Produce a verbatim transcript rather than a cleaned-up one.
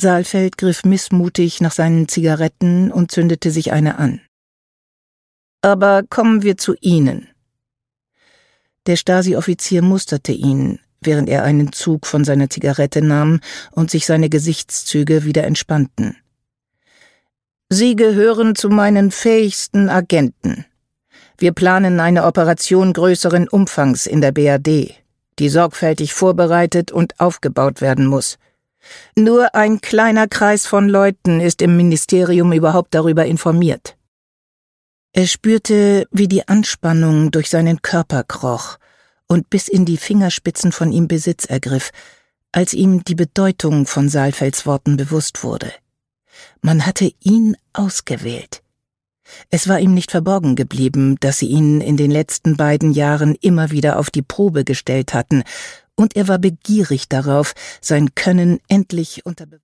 Saalfeld griff missmutig nach seinen Zigaretten und zündete sich eine an. »Aber kommen wir zu Ihnen.« Der Stasi-Offizier musterte ihn, während er einen Zug von seiner Zigarette nahm und sich seine Gesichtszüge wieder entspannten. »Sie gehören zu meinen fähigsten Agenten. Wir planen eine Operation größeren Umfangs in der B R D, die sorgfältig vorbereitet und aufgebaut werden muss. Nur ein kleiner Kreis von Leuten ist im Ministerium überhaupt darüber informiert.« Er spürte, wie die Anspannung durch seinen Körper kroch und bis in die Fingerspitzen von ihm Besitz ergriff, als ihm die Bedeutung von Saalfelds Worten bewusst wurde. Man hatte ihn ausgewählt. Es war ihm nicht verborgen geblieben, dass sie ihn in den letzten beiden Jahren immer wieder auf die Probe gestellt hatten, und er war begierig darauf, sein Können endlich unter